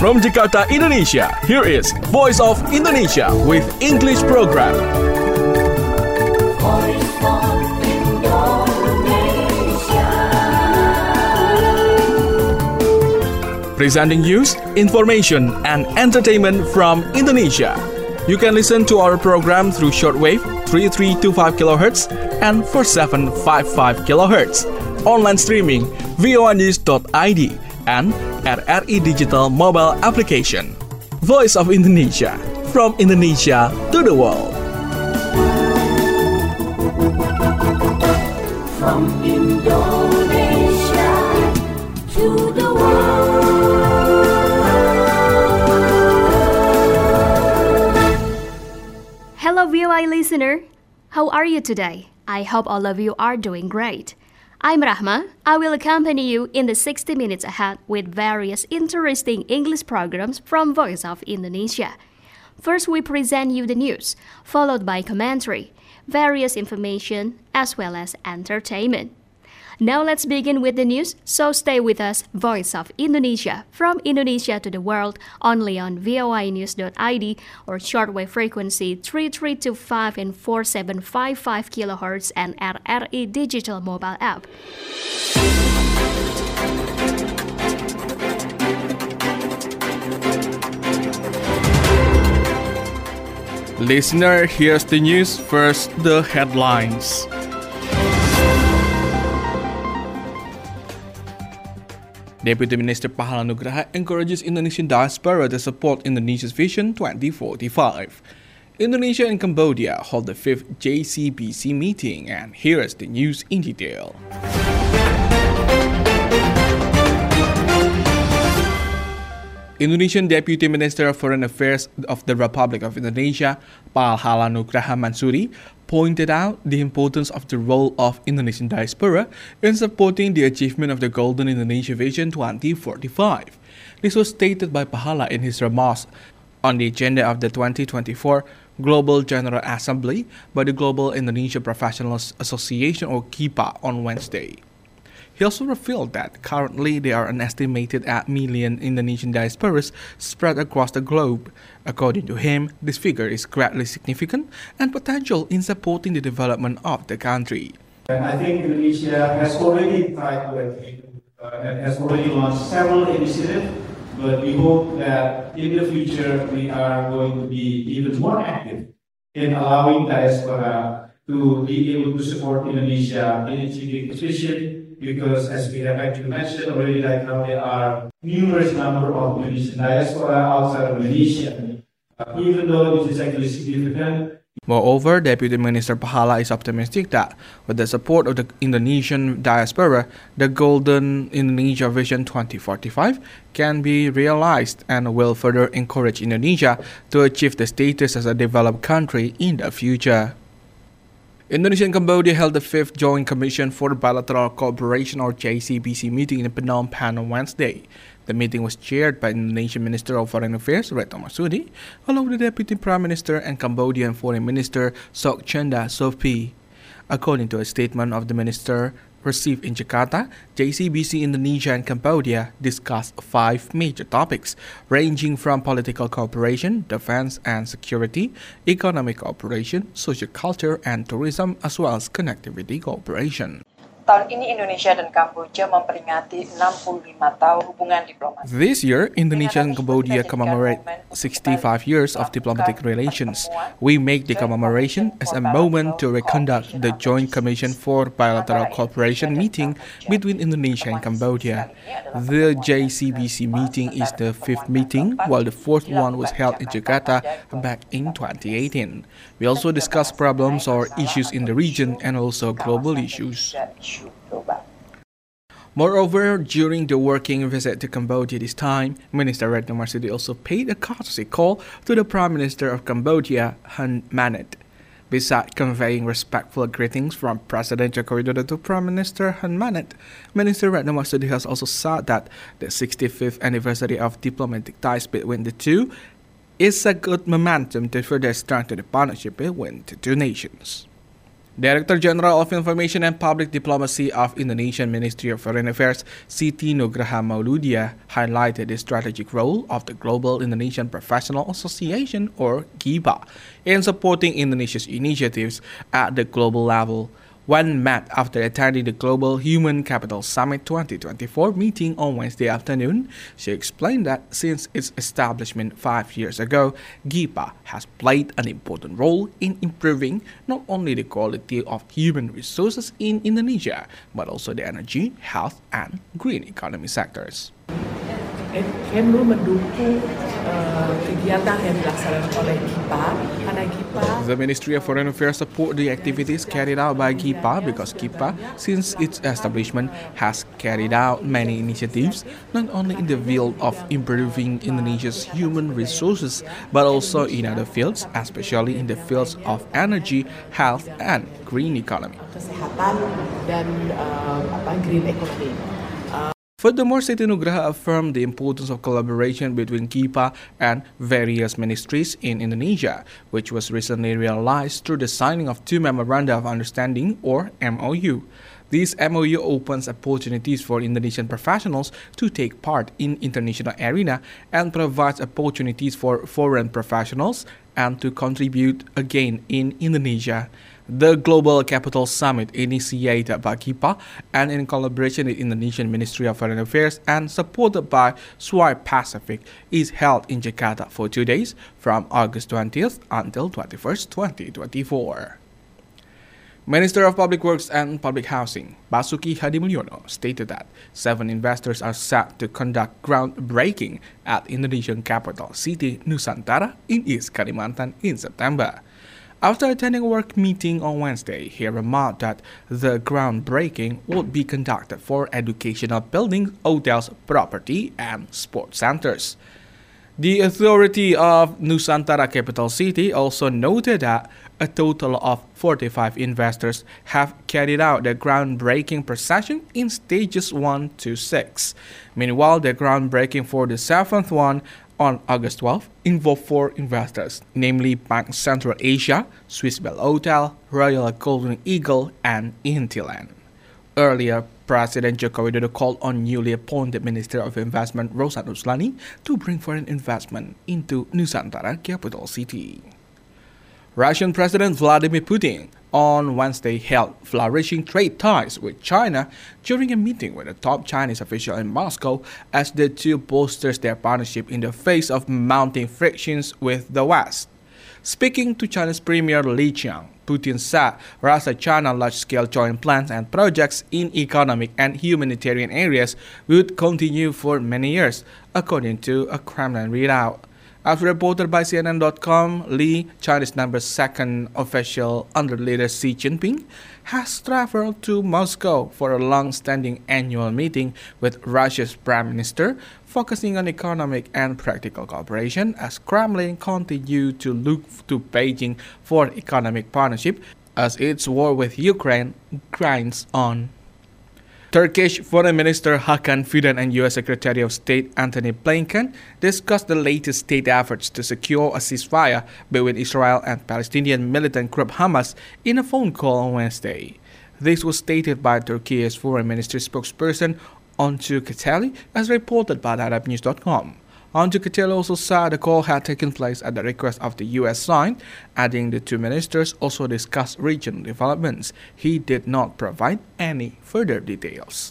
From Jakarta, Indonesia, here is Voice of Indonesia with English program. Voice of Indonesia. Presenting news, information, and entertainment from Indonesia. You can listen to our program through shortwave 3325 kHz and 4755 kHz. Online streaming voanews.id and RRI Digital mobile application. Voice of Indonesia, from Indonesia to the world. From Indonesia to the world. Hello VOA listener, how are you today? I hope all of you are doing great. I'm Rahma. I will accompany you in the 60 minutes ahead with various interesting English programs from Voice of Indonesia. First, we present you the news, followed by commentary, various information, as well as entertainment. Now let's begin with the news, so stay with us, Voice of Indonesia, from Indonesia to the world, only on voanews.id or shortwave frequency 3325 and 4755 kHz and RRI Digital mobile app. Listener, here's the news. First, the headlines. Deputy Minister Pahala Nugraha encourages Indonesian diaspora to support Indonesia's Vision 2045. Indonesia and Cambodia hold the 5th JCBC meeting, and here is the news in detail. Indonesian Deputy Minister of Foreign Affairs of the Republic of Indonesia, Pahala Nugraha Mansuri, pointed out the importance of the role of Indonesian diaspora in supporting the achievement of the Golden Indonesia Vision 2045. This was stated by Pahala in his remarks on the agenda of the 2024 Global General Assembly by the Global Indonesia Professionals Association, or GIPA, on Wednesday. He also revealed that currently there are an estimated 8 million Indonesian diasporas spread across the globe. According to him, this figure is greatly significant and potential in supporting the development of the country. And I think Indonesia has already tried and has already launched several initiatives, but we hope that in the future we are going to be even more active in allowing diaspora to be able to support Indonesia in achieving its vision. Because as we have actually mentioned already, right now there are numerous number of Indonesian diaspora outside of Indonesia. Even though this is actually significant. Moreover, Deputy Minister Pahala is optimistic that with the support of the Indonesian diaspora, the Golden Indonesia Vision 2045 can be realized and will further encourage Indonesia to achieve the status as a developed country in the future. Indonesia and Cambodia held the 5th Joint Commission for Bilateral Cooperation, or JCBC, meeting in Phnom Penh on Wednesday. The meeting was chaired by Indonesian Minister of Foreign Affairs Retno Marsudi, along with the Deputy Prime Minister and Cambodian Foreign Minister Sok Chanda Sophi. According to a statement of the minister received in Jakarta, JCBC Indonesia and Cambodia discussed 5 major topics, ranging from political cooperation, defense and security, economic cooperation, social culture and tourism, as well as connectivity cooperation. Tahun ini Indonesia dan Kamboja memperingati 65 tahun hubungan diplomatik. This year, Indonesia and Cambodia commemorate 65 years of diplomatic relations. We make the commemoration as a moment to reconduct the Joint Commission for Bilateral Cooperation meeting between Indonesia and Cambodia. The JCBC meeting is the 5th meeting, while the 4th one was held in Jakarta back in 2018. We also discuss problems or issues in the region and also global issues. Moreover, during the working visit to Cambodia this time, Minister Retno Marsudi also paid a courtesy call to the Prime Minister of Cambodia, Hun Manet. Besides conveying respectful greetings from President Joko Widodo to Prime Minister Hun Manet, Minister Retno Marsudi has also said that the 65th anniversary of diplomatic ties between the two is a good momentum to further strengthen the partnership between the two nations. Director General of Information and Public Diplomacy of Indonesian Ministry of Foreign Affairs, Siti Nugraha Mauludia, highlighted the strategic role of the Global Indonesian Professional Association, or GIPA, in supporting Indonesia's initiatives at the global level. When met after attending the Global Human Capital Summit 2024 meeting on Wednesday afternoon, she explained that since its establishment 5 years ago, GIPA has played an important role in improving not only the quality of human resources in Indonesia, but also the energy, health, and green economy sectors. Kemlu mendukung kegiatan yang dilaksanakan oleh GIPA karena GIPA. The Ministry of Foreign Affairs support the activities carried out by GIPA because GIPA, since its establishment, has carried out many initiatives not only in the field of improving Indonesia's human resources but also in other fields, especially in the fields of energy, health, and green economy. Kesehatan dan green economy. Furthermore, Siti Nugraha affirmed the importance of collaboration between GIPA and various ministries in Indonesia, which was recently realized through the signing of 2 Memoranda of Understanding, or MOU. This MOU opens opportunities for Indonesian professionals to take part in international arena and provides opportunities for foreign professionals and to contribute again in Indonesia. The Global Capital Summit, initiated by GIPA and in collaboration with Indonesian Ministry of Foreign Affairs and supported by Swipe Pacific, is held in Jakarta for 2 days from August 20th until 21st, 2024. Minister of Public Works and Public Housing, Basuki Hadimulyono, stated that 7 investors are set to conduct groundbreaking at Indonesian capital city Nusantara in East Kalimantan in September. After attending a work meeting on Wednesday, he remarked that the groundbreaking would be conducted for educational buildings, hotels, property, and sports centers. The authority of Nusantara Capital City also noted that a total of 45 investors have carried out the groundbreaking procession in stages 1 to 6. Meanwhile, the groundbreaking for the 7th one on August 12 involved 4 investors, namely Bank Central Asia, Swiss Bell Hotel, Royal Golden Eagle, and Intiland. Earlier, President Joko Widodo called on newly appointed Minister of Investment Rosan Ruslani to bring foreign investment into Nusantara capital city. Russian President Vladimir Putin on Wednesday held flourishing trade ties with China during a meeting with a top Chinese official in Moscow as the two bolsters their partnership in the face of mounting frictions with the West. Speaking to China's Premier Li Qiang, Putin said Russia-China large-scale joint plans and projects in economic and humanitarian areas would continue for many years, according to a Kremlin readout. As reported by CNN.com, Li, China's #2 official under leader Xi Jinping, has traveled to Moscow for a long-standing annual meeting with Russia's Prime Minister, focusing on economic and practical cooperation as Kremlin continues to look to Beijing for economic partnership as its war with Ukraine grinds on. Turkish Foreign Minister Hakan Fidan and U.S. Secretary of State Antony Blinken discussed the latest state efforts to secure a ceasefire between Israel and Palestinian militant group Hamas in a phone call on Wednesday. This was stated by Turkey's Foreign Ministry spokesperson Oncu Keteli, as reported by ArabNews.com. Oncu Keteli also said the call had taken place at the request of the U.S. side, adding the two ministers also discussed regional developments. He did not provide any further details.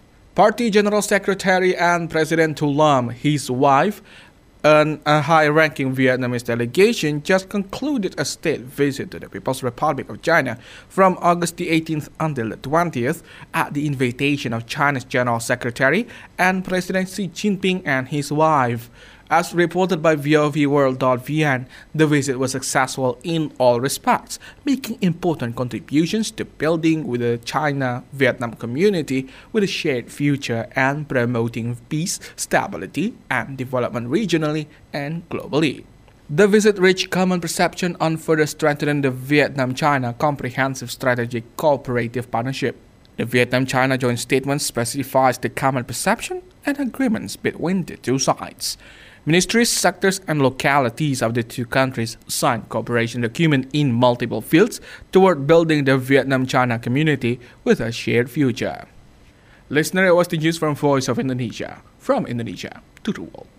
Party General Secretary and President Tu Lam, his wife, and a high-ranking Vietnamese delegation just concluded a state visit to the People's Republic of China from August the 18th until the 20th at the invitation of China's General Secretary and President Xi Jinping and his wife. As reported by VOVworld.vn, the visit was successful in all respects, making important contributions to building with the China-Vietnam community with a shared future and promoting peace, stability, and development regionally and globally. The visit reached common perception on further strengthening the Vietnam-China Comprehensive Strategic Cooperative Partnership. The Vietnam-China joint statement specifies the common perception and agreements between the two sides. Ministries, sectors, and localities of the two countries signed cooperation document in multiple fields toward building the Vietnam-China community with a shared future. Listener, it was the news from Voice of Indonesia. From Indonesia to the world.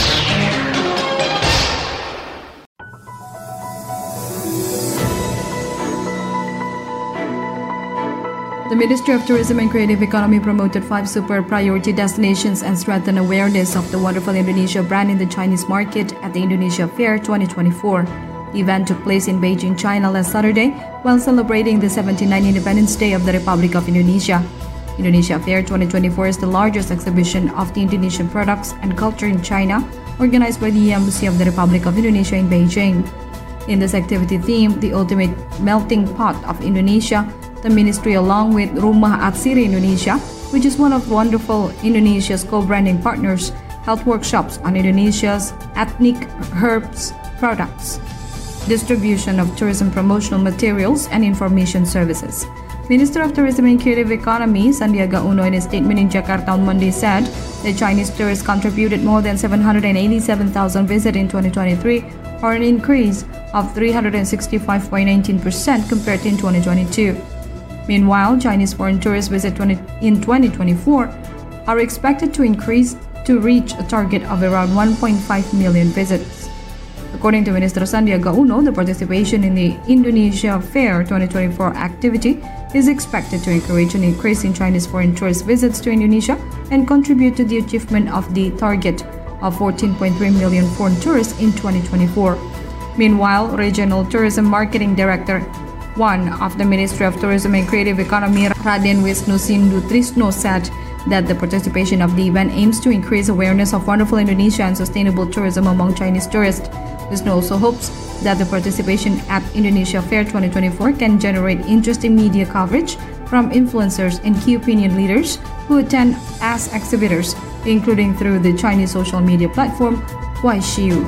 The Ministry of Tourism and Creative Economy promoted 5 super priority destinations and strengthened awareness of the wonderful Indonesia brand in the Chinese market at the Indonesia Fair 2024. The event took place in Beijing, China last Saturday while celebrating the 79th Independence Day of the Republic of Indonesia. Indonesia Fair 2024 is the largest exhibition of the Indonesian products and culture in China, organized by the Embassy of the Republic of Indonesia in Beijing. In this activity theme, the ultimate melting pot of Indonesia, the ministry, along with Rumah Atsiri Indonesia, which is one of wonderful Indonesia's co-branding partners, held workshops on Indonesia's ethnic herbs products, distribution of tourism promotional materials, and information services. Minister of Tourism and Creative Economy Sandiaga Uno, in a statement in Jakarta on Monday, said that Chinese tourists contributed more than 787,000 visits in 2023, or an increase of 365.19% compared to in 2022. Meanwhile, Chinese foreign tourist visits in 2024 are expected to increase to reach a target of around 1.5 million visits. According to Minister Sandiaga Uno, the participation in the Indonesia Fair 2024 activity is expected to encourage an increase in Chinese foreign tourist visits to Indonesia and contribute to the achievement of the target of 14.3 million foreign tourists in 2024. Meanwhile, Regional Tourism Marketing Director 1 of the Ministry of Tourism and Creative Economy, Raden Wisnu Sindu Trisno, said that the participation of the event aims to increase awareness of wonderful Indonesia and sustainable tourism among Chinese tourists. Wisnu also hopes that the participation at Indonesia Fair 2024 can generate interesting media coverage from influencers and key opinion leaders who attend as exhibitors, including through the Chinese social media platform Kuaishou.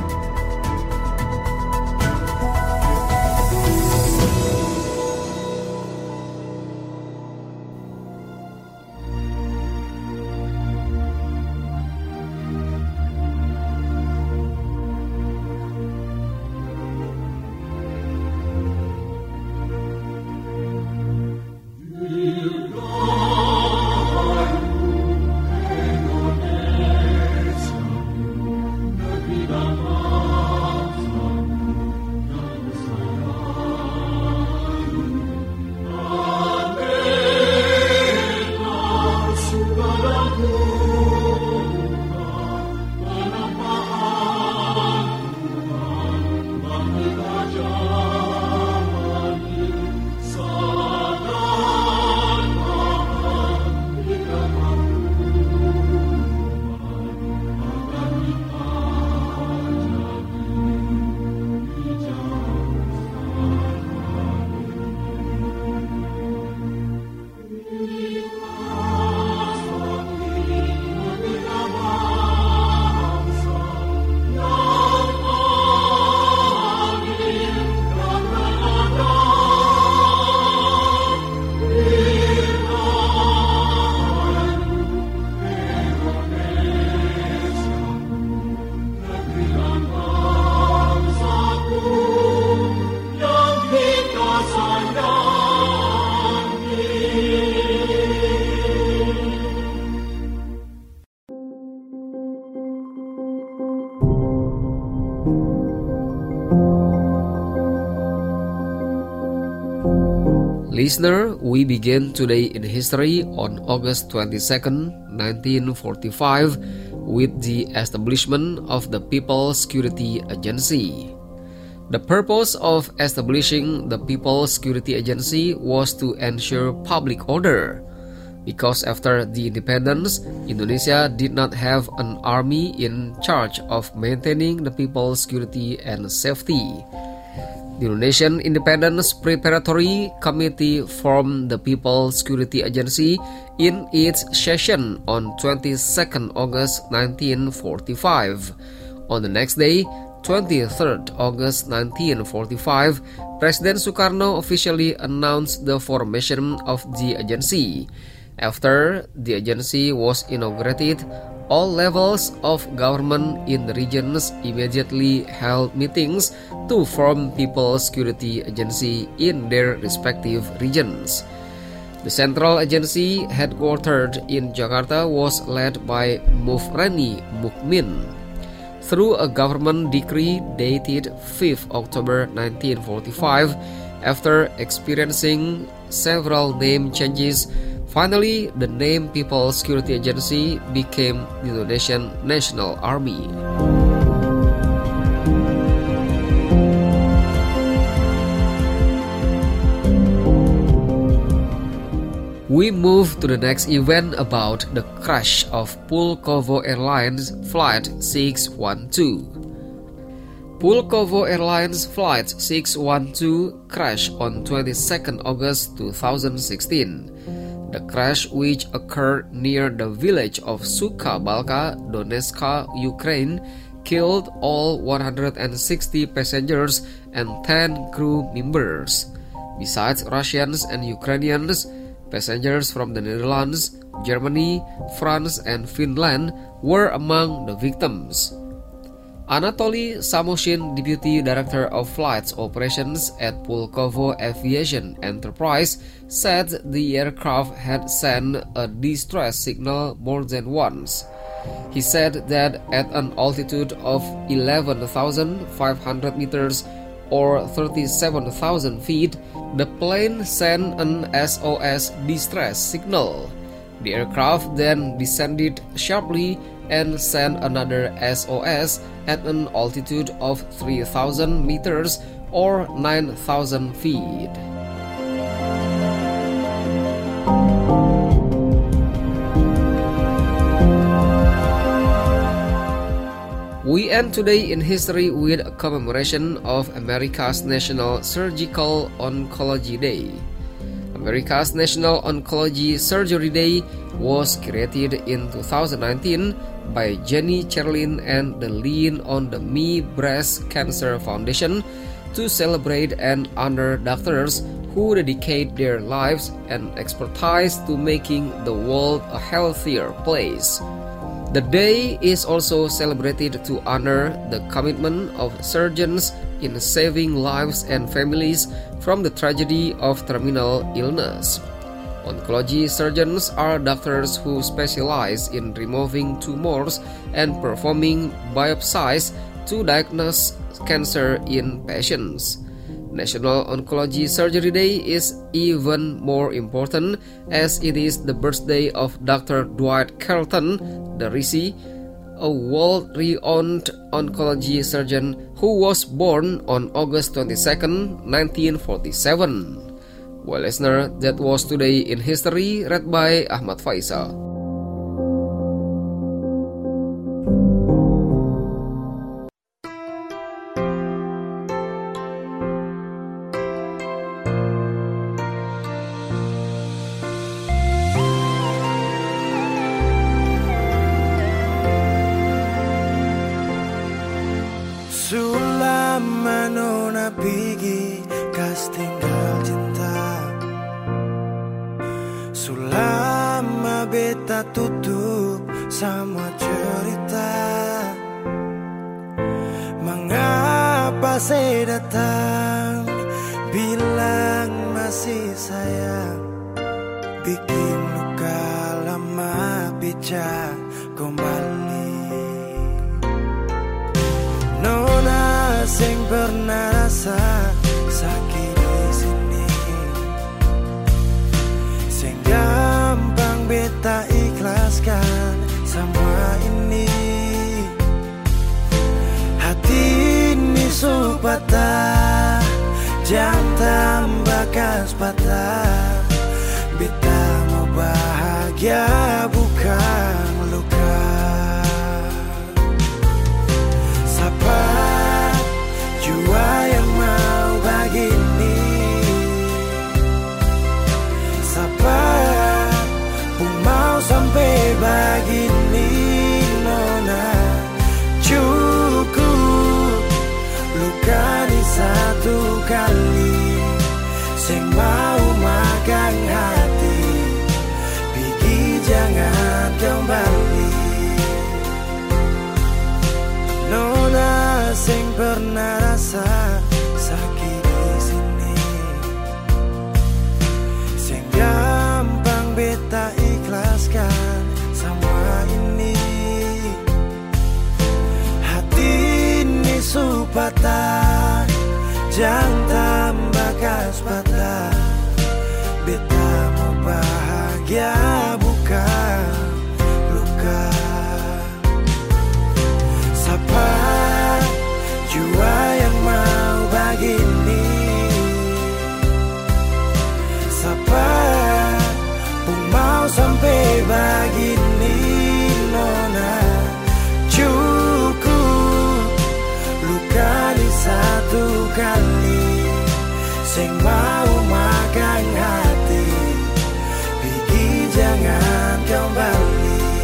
Listener, we begin today in history on August 22nd, 1945, with the establishment of the People's Security Agency. The purpose of establishing the People's Security Agency was to ensure public order, because after the independence, Indonesia did not have an army in charge of maintaining the people's security and safety. The Indonesian Independence Preparatory Committee formed the People's Security Agency in its session on 22nd August 1945. On the next day, 23rd August 1945, President Sukarno officially announced the formation of the agency. After the agency was inaugurated, all levels of government in the regions immediately held meetings to form People's Security Agency in their respective regions. The central agency, headquartered in Jakarta, was led by Mufrani Mukmin. Through a government decree dated 5th October 1945, after experiencing several name changes, finally the name People's Security Agency became the Indonesian National Army. We move to the next event about the crash of Pulkovo Airlines Flight 612. Pulkovo Airlines Flight 612 crashed on 22nd August 2016. The crash, which occurred near the village of Sukha Balka, Donetsk, Ukraine, killed all 160 passengers and 10 crew members. Besides Russians and Ukrainians, passengers from the Netherlands, Germany, France, and Finland were among the victims. Anatoly Samoshin, Deputy Director of Flights Operations at Pulkovo Aviation Enterprise, said the aircraft had sent a distress signal more than once. He said that at an altitude of 11,500 meters or 37,000 feet, the plane sent an SOS distress signal. The aircraft then descended sharply and sent another SOS at an altitude of 3,000 meters or 9,000 feet. We end today in history with a commemoration of America's National Surgical Oncology Day. America's National Oncology Surgery Day was created in 2019 by Jenny Cherlin and the Lean on the Me Breast Cancer Foundation to celebrate and honor doctors who dedicate their lives and expertise to making the world a healthier place. The day is also celebrated to honor the commitment of surgeons in saving lives and families from the tragedy of terminal illness. Oncology surgeons are doctors who specialize in removing tumors and performing biopsies to diagnose cancer in patients. National Oncology Surgery Day is even more important as it is the birthday of Dr. Dwight Carlton, the RISI, a world-renowned oncology surgeon who was born on August 22, 1947. Well, listener, that was Today in History, read by Ahmad Faisal. Sulama nona pigi kas tinggal cinta, sulama beta tutup sama cerita. Mengapa saya datang bilang masih sayang, bikin luka lama pecah kembali. Nona sing pernah rasa sakit di sini, sing gampang beta ikhlaskan semua ini. Hati ini supata, jam tambah kas patah. Beta mau bahagia bukan luka. Sapa jua yang mau begini, sapa pun mau sampai begini. Nona cukup luka di satu kali, sing mau makan hati nafas patah, beta mau bahagia bukan luka. Sapa jua yang mau begini, sapa pun mau sampai begini. Nona cukup luka di satu kali, sing mau makan hati, pergi jangan kembali.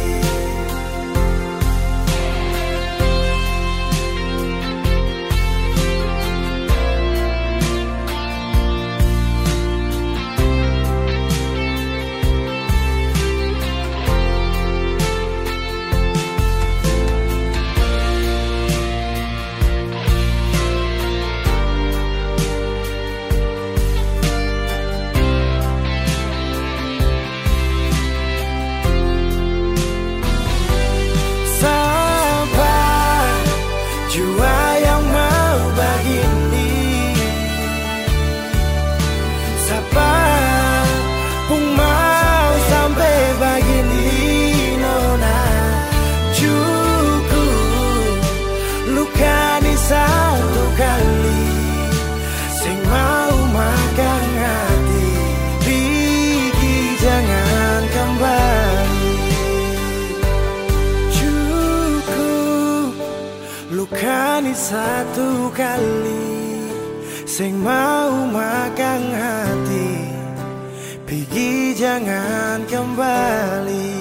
Lukani satu kali, sing mau makan hati, pergi jangan kembali.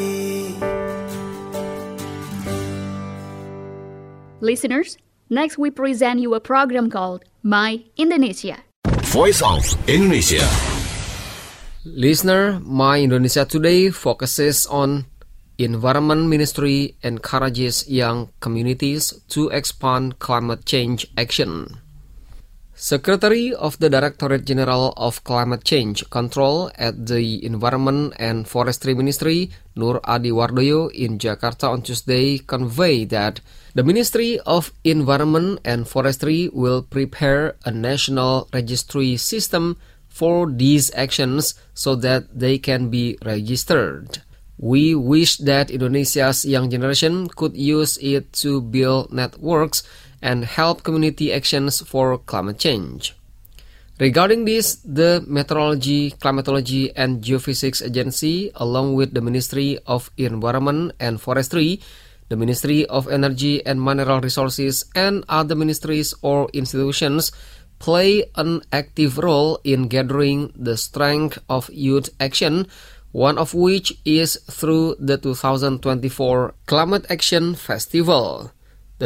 Listeners, next we present you a program called My Indonesia. Voice of Indonesia. Listener, My Indonesia today focuses on Environment Ministry encourages young communities to expand climate change action. Secretary of the Directorate General of Climate Change Control at the Environment and Forestry Ministry, Nur Adi Wardoyo, in Jakarta on Tuesday conveyed that the Ministry of Environment and Forestry will prepare a national registry system for these actions so that they can be registered. We wish that Indonesia's young generation could use it to build networks and help community actions for climate change. Regarding this, the Meteorology, Climatology and Geophysics Agency, along with the Ministry of Environment and Forestry, the Ministry of Energy and Mineral Resources, and other ministries or institutions, play an active role in gathering the strength of youth action, one of which is through the 2024 Climate Action Festival. The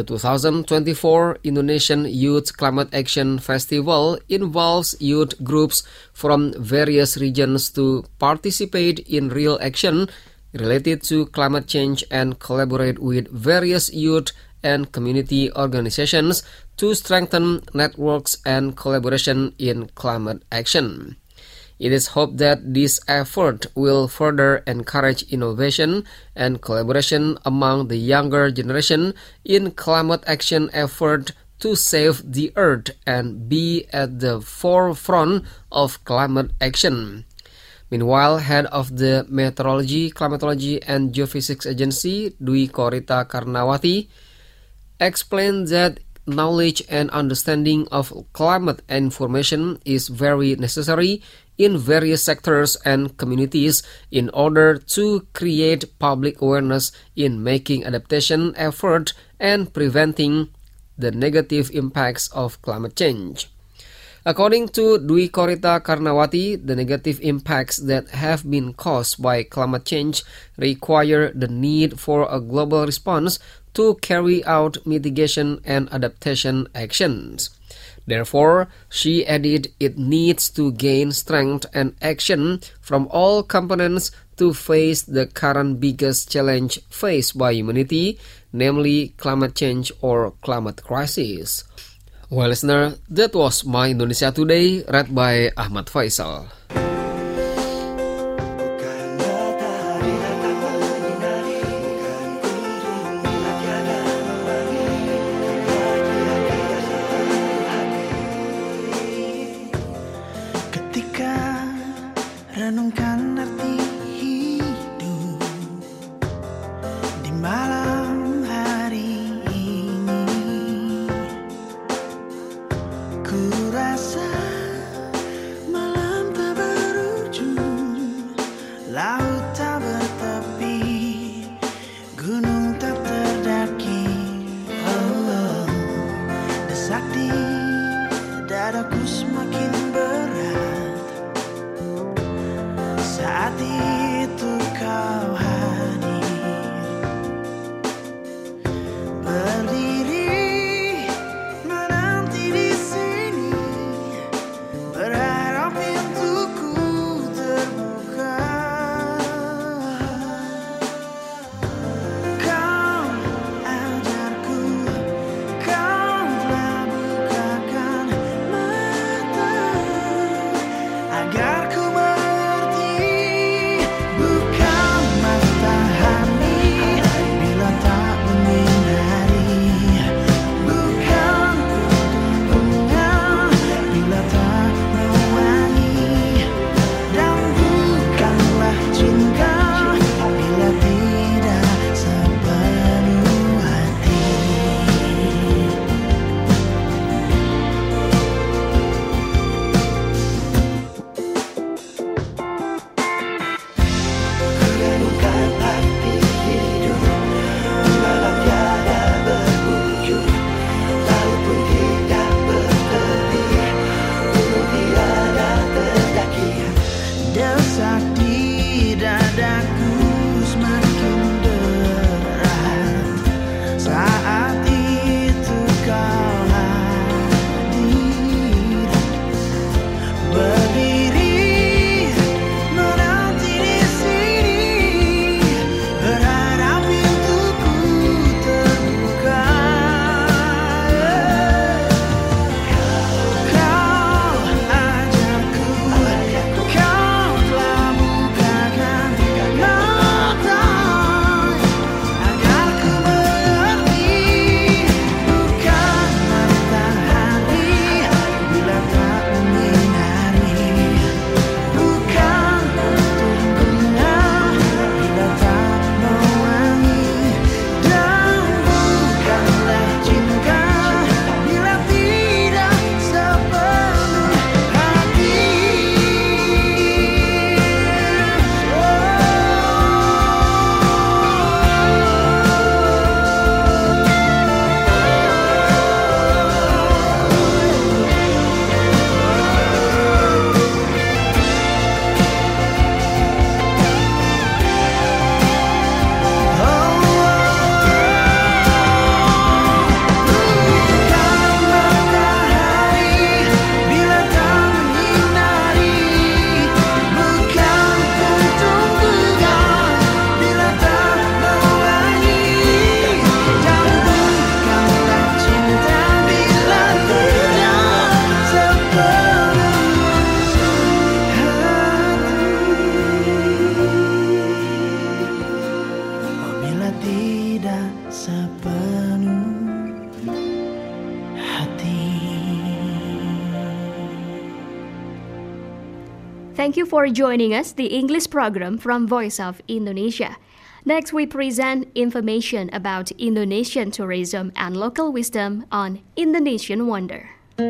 2024 Indonesian Youth Climate Action Festival involves youth groups from various regions to participate in real action related to climate change and collaborate with various youth and community organizations to strengthen networks and collaboration in climate action. It is hoped that this effort will further encourage innovation and collaboration among the younger generation in climate action effort to save the earth and be at the forefront of climate action. Meanwhile, head of the Meteorology, Climatology and Geophysics Agency, Dwi Korita Karnawati, explained that knowledge and understanding of climate information is very necessary in various sectors and communities in order to create public awareness in making adaptation effort and preventing the negative impacts of climate change. According to Dwi Korita Karnawati, the negative impacts that have been caused by climate change require the need for a global response to carry out mitigation and adaptation actions. Therefore, she added it needs to gain strength and action from all components to face the current biggest challenge faced by humanity, namely climate change or climate crisis. Well, listener, that was My Indonesia Today, read by Ahmad Faisal. suka renungkan arti hidup di malam hari ini. Ku rasa malam tak berujung, laut tak bertepi, gunung tak terdaki. Oh, desak di dadaku semakin berat saat itu kau hadir, berdiri menanti di sini, berharap pintuku terbuka. Kau ajarku, kau telah bukakan mata agar ku mengerti, bukan matahari bila tak menyinari, bukan bunga bila tak mewangi, dan bukanlah cinta bila tidak sepenuh hati. Renungkan arti hidup di malam tiada berujung, laut pun tidak bertepi, gunung tiada terdaki. Desak di dadaku semakin berat saat itu kau hadir, berdiri menanti di sini, berharap pintuku terbuka. Kau ajarku, kau telah bukakan mata agar ku mengerti, bukan matahari bila tak menyinari, bukan bunga bila tak mewangi, dan bukanlah cinta bila tidak sepenuh hati. Bukan matahari bila tak menyinari, bukan puntung bunga bila tak mewangi, dan bukanlah cinta bila tidak sepenuh hati. Oh, bila tidak sepenuh hati. Thank you for joining us, the English program from Voice of Indonesia. Next, we present information about Indonesian tourism and local wisdom on Indonesian Wonder.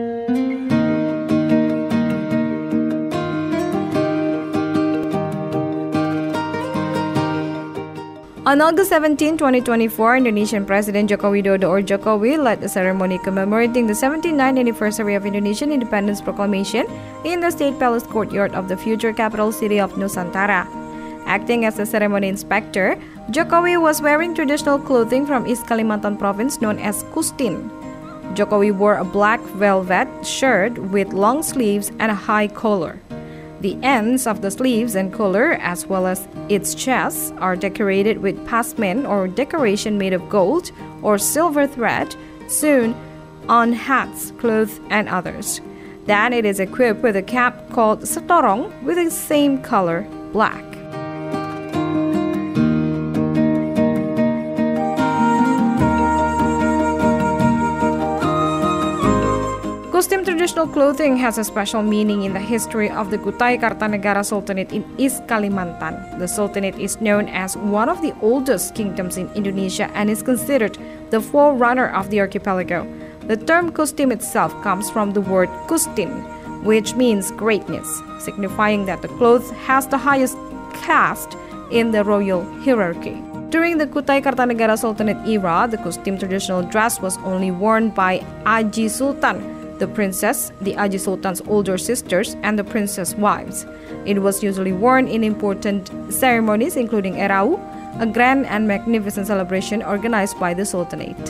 On August 17, 2024, Indonesian President Joko Widodo or Jokowi led a ceremony commemorating the 79th anniversary of Indonesian Independence Proclamation in the State Palace courtyard of the future capital city of Nusantara. Acting as the ceremony inspector, Jokowi was wearing traditional clothing from East Kalimantan province known as Kustin. Jokowi wore a black velvet shirt with long sleeves and a high collar. The ends of the sleeves and collar, as well as its chest, are decorated with pasmen or decoration made of gold or silver thread sewn on hats, clothes, and others. Then it is equipped with a cap called setorong with the same color, black. Costume traditional clothing has a special meaning in the history of the Kutai Kartanegara Sultanate in East Kalimantan. The Sultanate is known as one of the oldest kingdoms in Indonesia and is considered the forerunner of the archipelago. The term kustim itself comes from the word kustin, which means greatness, signifying that the cloth has the highest caste in the royal hierarchy. During the Kutai Kartanegara Sultanate era, the kustim traditional dress was only worn by Aji Sultan, the princess, the Aji Sultan's older sisters, and the princess wives. It was usually worn in important ceremonies including Erau, a grand and magnificent celebration organized by the Sultanate.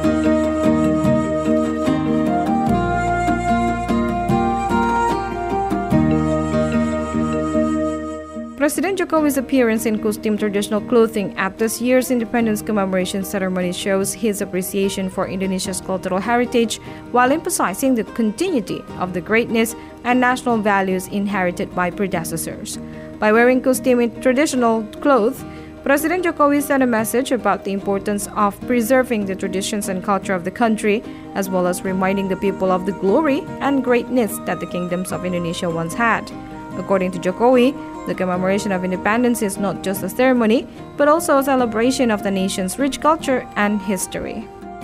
President Jokowi's appearance in kustim traditional clothing at this year's independence commemoration ceremony shows his appreciation for Indonesia's cultural heritage while emphasizing the continuity of the greatness and national values inherited by predecessors. By wearing kustim in traditional clothes, President Jokowi sent a message about the importance of preserving the traditions and culture of the country, as well as reminding the people of the glory and greatness that the kingdoms of Indonesia once had. According to Jokowi, the commemoration of independence is not just a ceremony, but also a celebration of the nation's rich culture and history.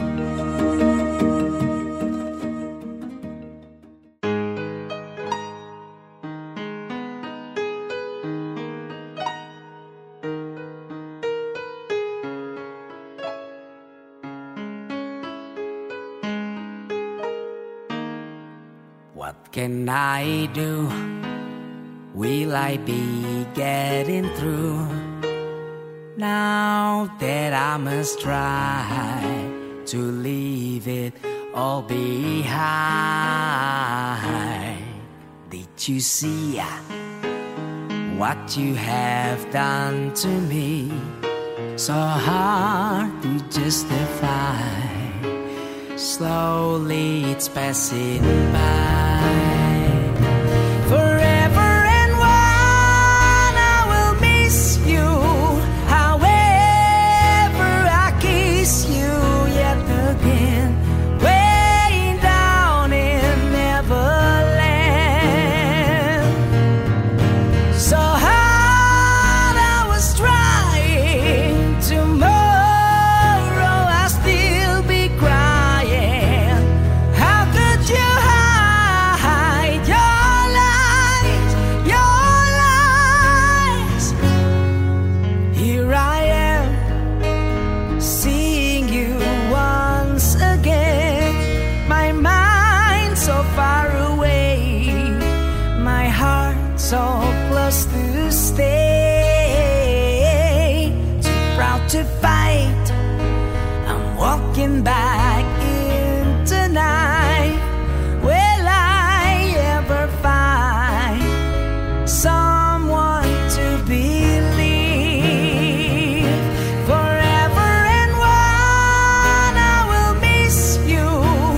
What can I do? Will I be getting through? Now that I must try to leave it all behind. Did you see what you have done to me? So hard to justify. Slowly it's passing by. Forever and one I will miss you. However I kiss you yet again, way down in Neverland. So hard I was trying, tomorrow I'll still be crying. How could you hide your lies, your lies? Here I am, seeing you once again. My mind so far away, my heart so close to stay. Too proud to fight, I'm walking back in tonight. Will I ever find someone to believe? Forever and one I will miss you.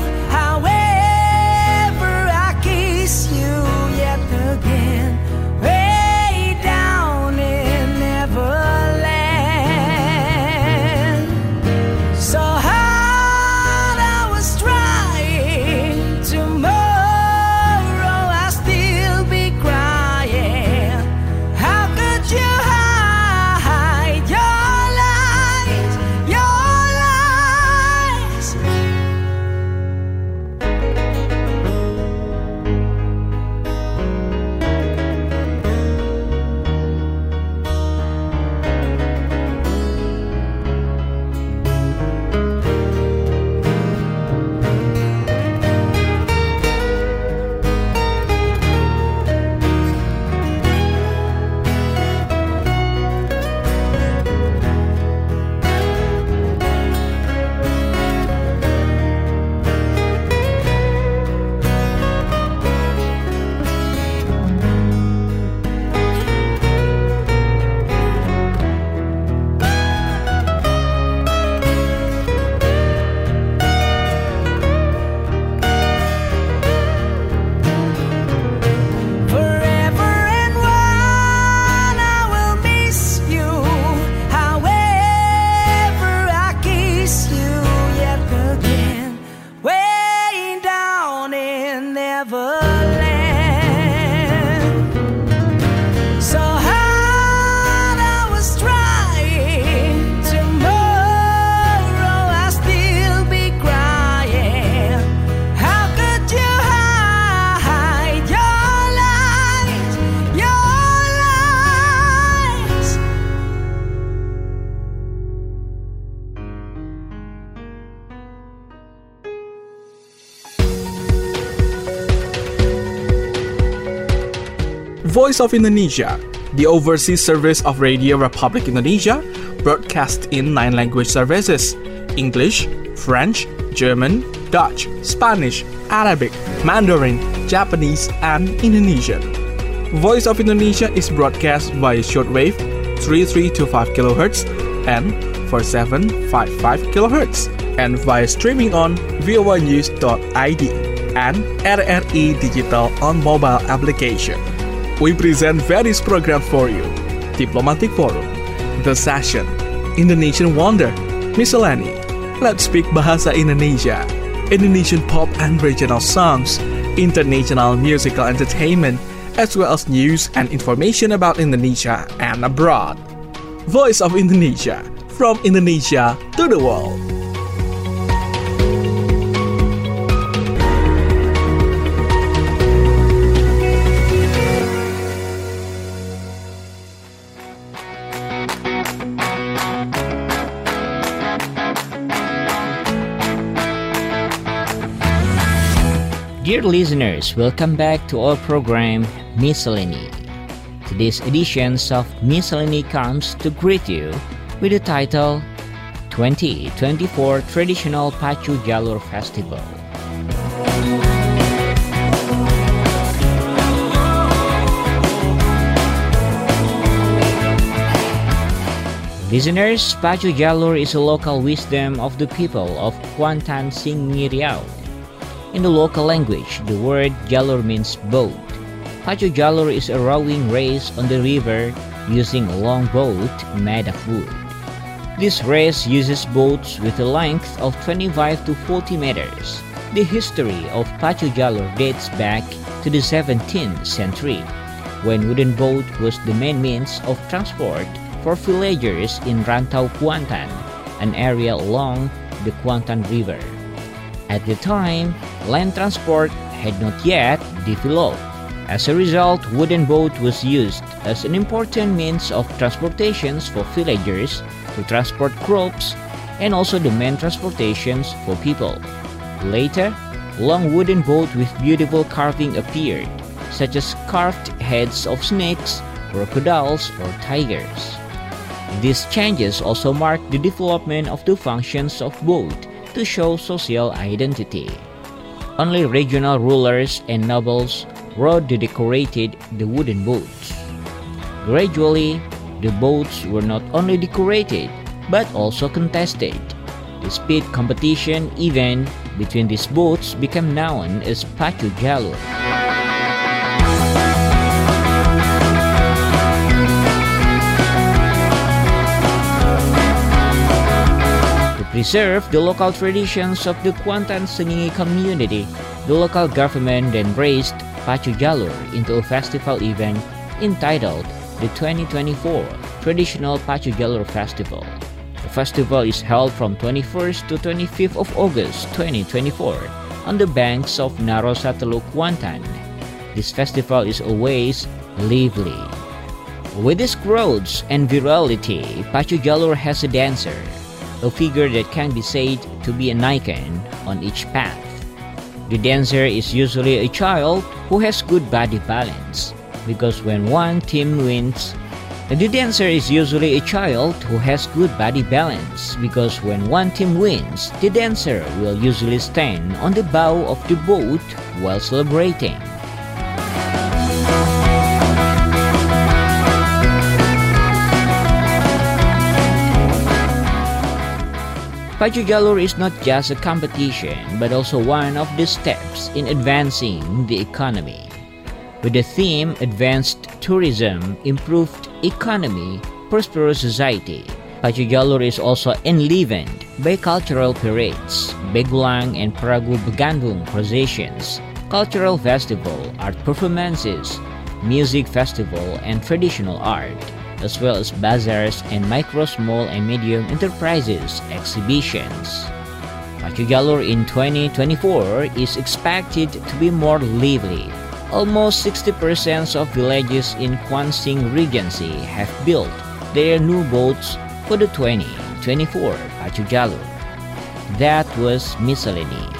However I kiss you yet again, way down in Neverland. So hard Voice of Indonesia, the overseas service of Radio Republic Indonesia, broadcast in 9 language services: English, French, German, Dutch, Spanish, Arabic, Mandarin, Japanese, and Indonesian. Voice of Indonesia is broadcast via shortwave 3325 kHz and 4755 kHz, and via streaming on voanews.id and RRI Digital on mobile application. We present various programs for you: Diplomatic Forum, The Session, Indonesian Wonder, Miscellany, Let's Speak Bahasa Indonesia, Indonesian pop and regional songs, international musical entertainment, as well as news and information about Indonesia and abroad. Voice of Indonesia, from Indonesia to the world. Dear listeners, welcome back to our program Miscellany. Today's edition of Miscellany comes to greet you with the title 2024 Traditional Pacu Jalur Festival. Listeners, Pacu Jalur is a local wisdom of the people of Kuantan Singmi Riau. In the local language, the word jalur means boat. Pacu Jalur is a rowing race on the river using a long boat made of wood. This race uses boats with a length of 25 to 40 meters. The history of Pacu Jalur dates back to the 17th century, when wooden boat was the main means of transport for villagers in Rantau Kuantan, an area along the Kuantan River. At the time, land transport had not yet developed. As a result, wooden boat was used as an important means of transportations for villagers to transport crops, and also the main transportations for people. Later, long wooden boat with beautiful carving appeared, such as carved heads of snakes, crocodiles, or tigers. These changes also marked the development of the functions of boat to show social identity. Only regional rulers and nobles rode the decorated wooden boats. Gradually, the boats were not only decorated but also contested. The speed competition event between these boats became known as Pacu Jalur. Preserve the local traditions of the Kuantan Sengingi community, the local government then raised Pacu Jalur into a festival event entitled the 2024 Traditional Pacu Jalur Festival. The festival is held from 21st to 25th of August 2024 on the banks of Narosa Teluk Kuantan. This festival is always lively. With its crowds and virality, Pacu Jalur has a dancer, a figure that can be said to be an icon on each path. The dancer is usually a child who has good body balance, because when one team wins, the dancer is usually a child who has good body balance, because when one team wins, the dancer will usually stand on the bow of the boat while celebrating. Pacu Jalur is not just a competition, but also one of the steps in advancing the economy. With the theme Advanced Tourism, Improved Economy, Prosperous Society, Pacu Jalur is also enlivened by cultural parades, Begulang and Pragu Begandung processions, cultural festival, art performances, music festival, and traditional art, as well as bazaars and micro, small, and medium enterprises exhibitions. Pacu Jalur in 2024 is expected to be more lively. Almost 60% of villages in Kwan-Sing Regency have built their new boats for the 2024 Pacu Jalur. That was Miscellany.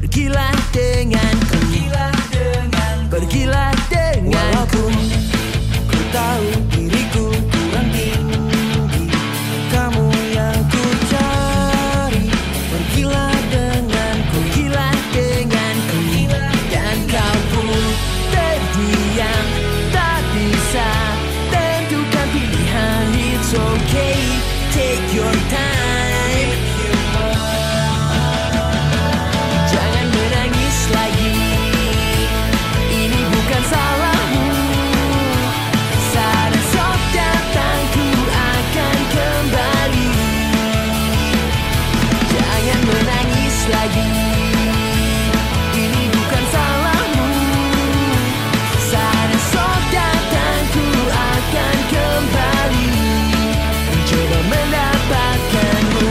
Pergilah denganku, pergilah denganku. Ku tahu diriku kurang tinggi, kamu yang ku cari. Pergilah denganku, pergilah denganku. Dan kau pun terdiam, tak bisa tentukan pilihan. It's okay, take your time. Jangan menangis lagi, ini bukan salahmu. Saat esok datang ku akan kembali. Jangan menangis lagi, ini bukan salahmu. Saat esok datang ku akan kembali, mencoba mendapatkanmu.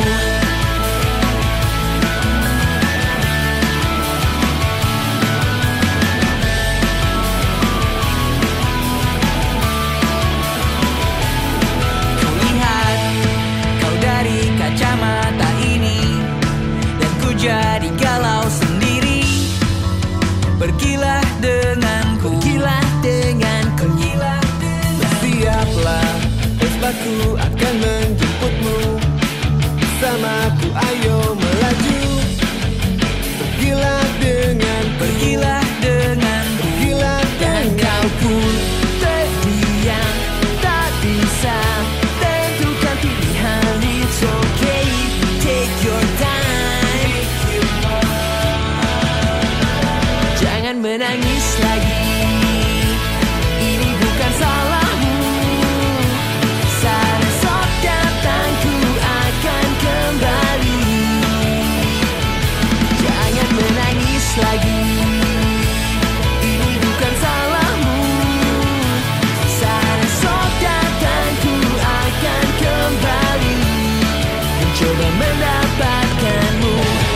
Kulihat kau dari kacamata ini, dan ku jadi galau sendiri. Pergilah denganku, pergilah denganku. Bersiaplah, Vespaku akan menjemputmu. Bersamaku ayo melaju. Pergilah denganku, pergilah denganku. Dan kau pun terdiam, tak bisa tentukan pilihan. It's okay, take your time. Jangan menangis lagi, ini bukan salahmu. Saat esok datang ku akan kembali. Jangan menangis lagi, ini bukan salahmu. Saat esok datang ku akan kembali, mencoba mendapatkanmu.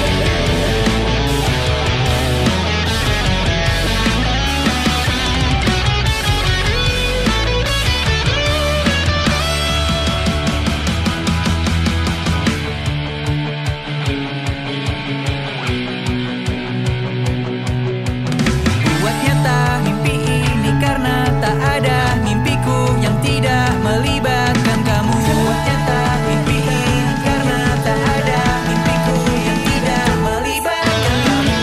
Buat nyata mimpi ini karena tak ada mimpiku yang tidak melibatkan kamu. Buat nyata mimpi ini karena tak ada mimpiku yang tidak melibatkan kamu.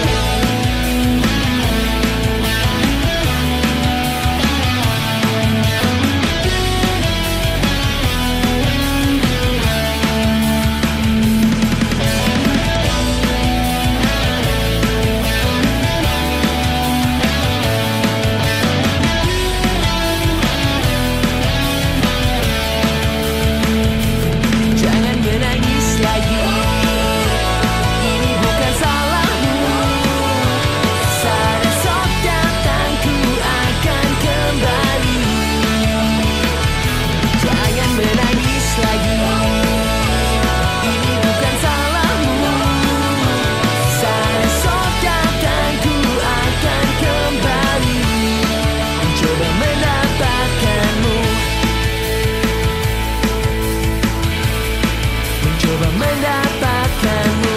Jangan menangis lagi, ini bukan salahmu. Saat esok datang ku akan kembali. Jangan menangis lagi, ini bukan salahmu. Saat esok datang ku akan kembali, mencoba mendapatkanmu. Mencoba mendapatkanmu.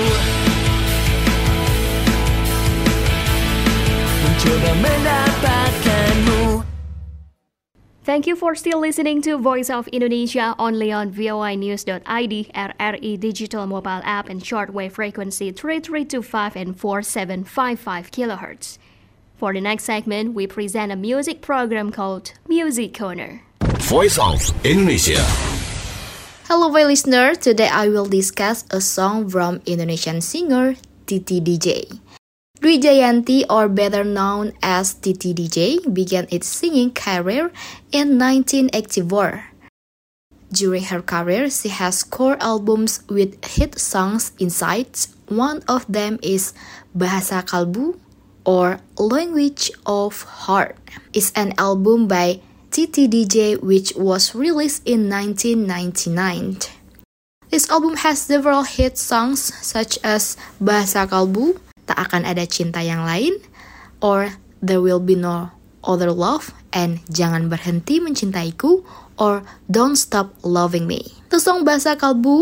Mencoba mendapatkanmu. Thank you for still listening to Voice of Indonesia only on voinews.id, RRI digital mobile app and shortwave frequency 3325 and 4755 kHz. For the next segment, we present a music program called Music Corner. Voice of Indonesia. Hello, my listener. Today I will discuss a song from Indonesian singer Titi DJ. Dwi Jayanti, or better known as Titi DJ, began its singing career in 1984. During her career, she has scored albums with hit songs inside. One of them is Bahasa Kalbu, or Language of Heart. It's an album by Titi DJ which was released in 1999. This album has several hit songs such as Bahasa Kalbu, Tak Akan Ada Cinta Yang Lain, or There Will Be No Other Love, and Jangan Berhenti Mencintaiku, or Don't Stop Loving Me. The song Bahasa Kalbu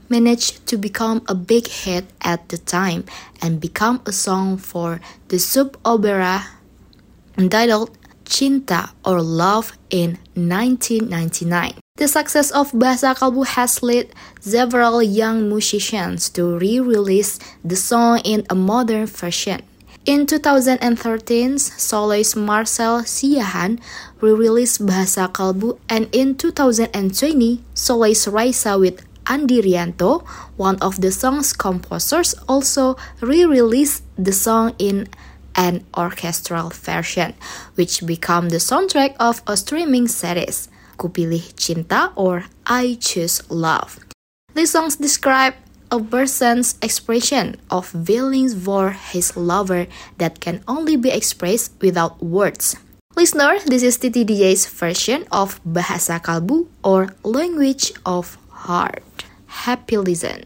managed to become a big hit at the time and become a song for the soap opera entitled Cinta or Love in 1999. The success of Bahasa Kalbu has led several young musicians to re-release the song in a modern version. In 2013, soloist Marcel Siahaan re-released Bahasa Kalbu, and in 2020, soloist Raisa with Andi Rianto, one of the song's composers, also re-released the song in an orchestral version, which became the soundtrack of a streaming series, Kupilih Cinta or I Choose Love. These songs describe a person's expression of feelings for his lover that can only be expressed without words. Listener, this is Titi DJ's version of Bahasa Kalbu or Language of Heart. Happy listen.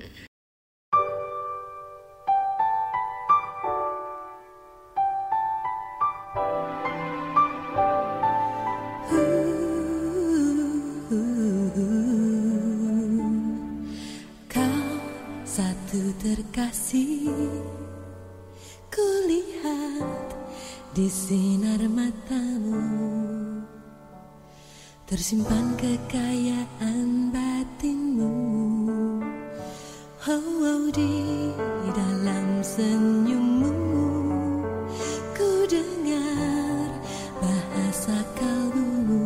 Terkasih, kulihat di sinar matamu tersimpan kekayaan batinmu. Oh, di dalam senyummu ku dengar bahasa kalbumu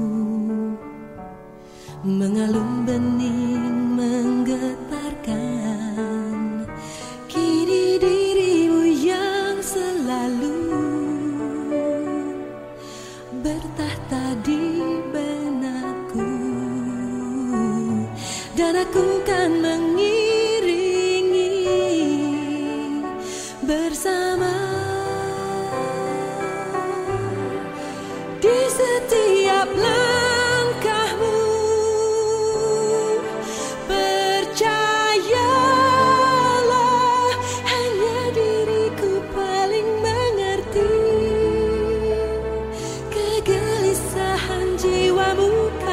mengalun bening menggetarkan. Kini dirimu yang selalu bertahta di benakku, dan aku kan mengiringi bersama di setiap langkahmu. Percayalah, hanya diriku paling mengerti kegelisahan jiwamu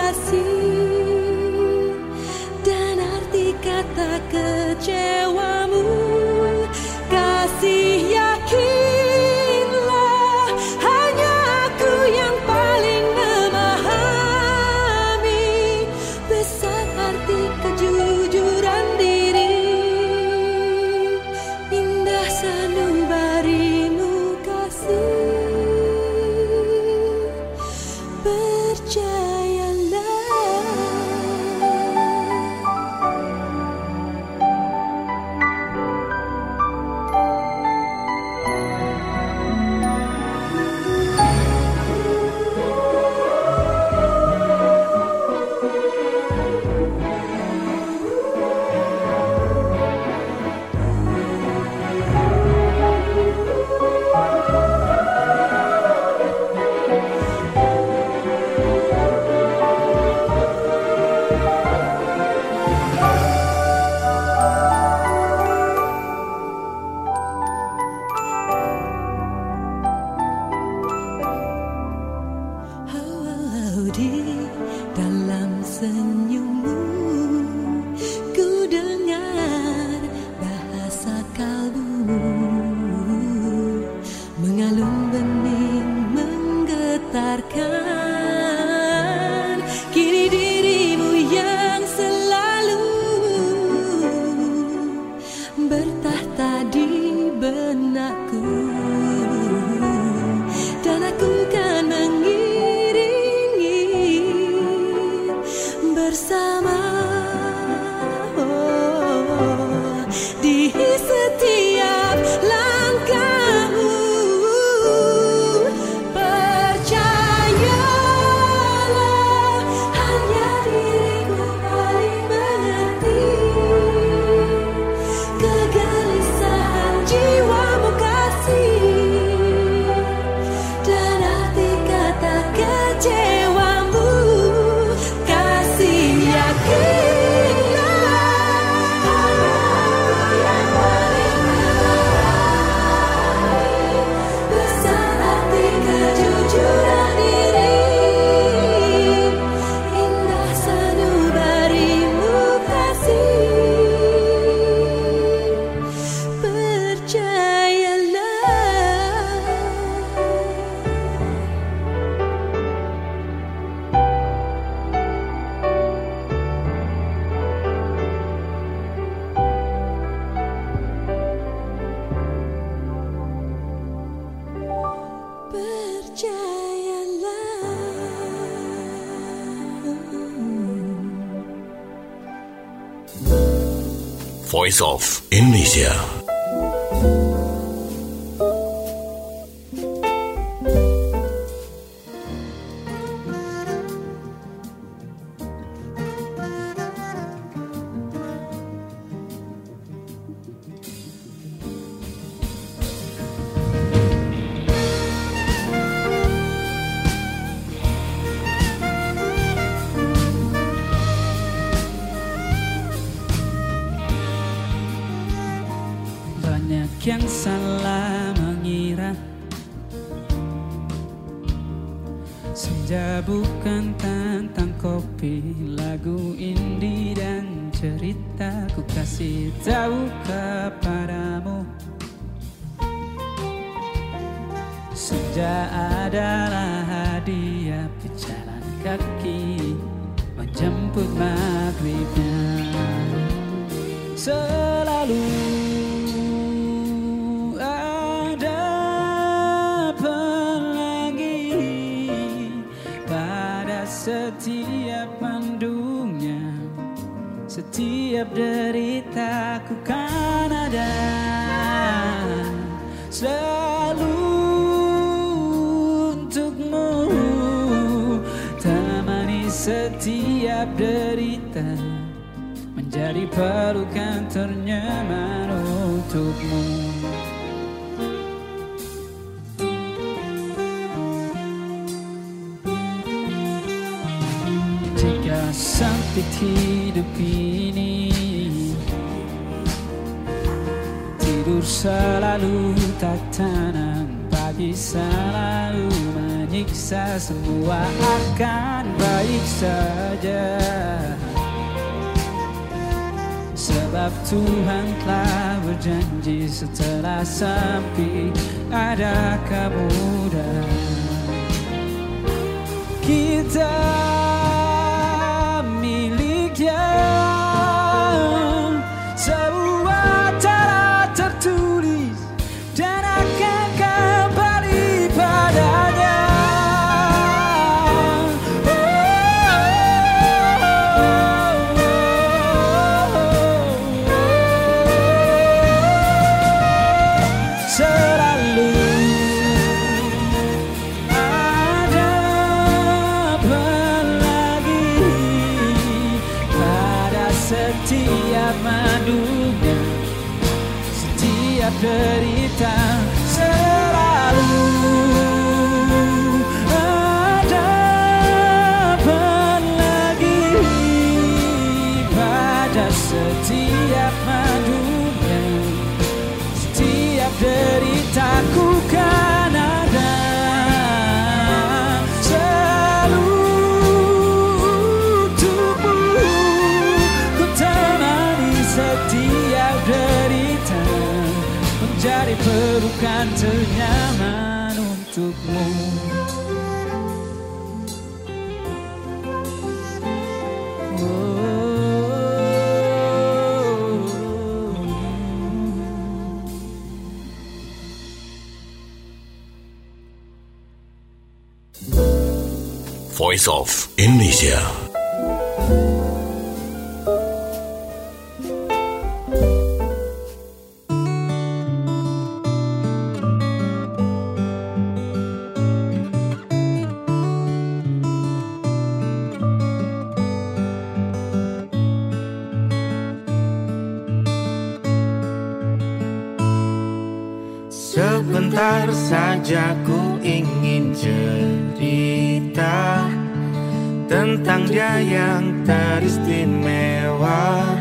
kasih, dan arti kata kecewamu. Kasih, yakinlah, hanya aku yang paling memahami besar arti kejujuran diri. Indah sanubarimu kasih, percayalah. Di dalam senyummu ku dengar bahasa kalbumu mengalun bening menggetarkan. Kini dirimu yang selalu bertahta di benakku, dan aku kan bersama di setiap langkahmu. Percaya Voice of Indonesia. Yang salah mengira senja bukan tentang kopi, lagu indie dan cerita. Ku kasih tahu kepadamu, senja adalah hadiah pejalan kaki menjemput maghribnya. Selalu setiap mendungnya, setiap deritaku kan ada selalu untukmu, temani setiap derita, menjadi pelukan ternyaman untukmu. Sampai hidup ini tidur selalu tak tenang, pagi selalu menyiksa, semua akan baik saja, sebab Tuhan telah berjanji setelah sampai ada kamu dan kita sebuah cara tertulis dan akan kembali padanya. Selalu ada apalagi pada setiap madunya, setiap derita. Selalu ada apalagi pada setiap madunya, setiap deritaku kan ada selalu untukmu. Ku temani setiap derita, menjadi pelukan ternyaman untukmu. Voice of Indonesia. Sebentar saja ku ingin cerita tentang dia yang teristimewa.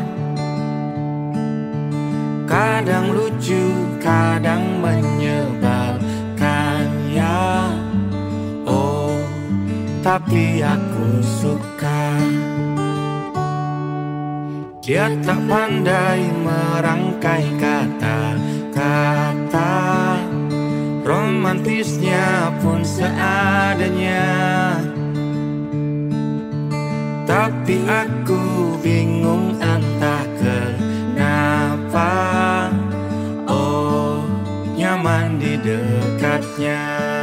Kadang lucu, kadang menyebalkan ya. Oh, tapi aku suka. Dia tak pandai merangkai kata-kata, romantisnya pun seadanya. Tapi aku bingung entah kenapa, oh nyaman di dekatnya.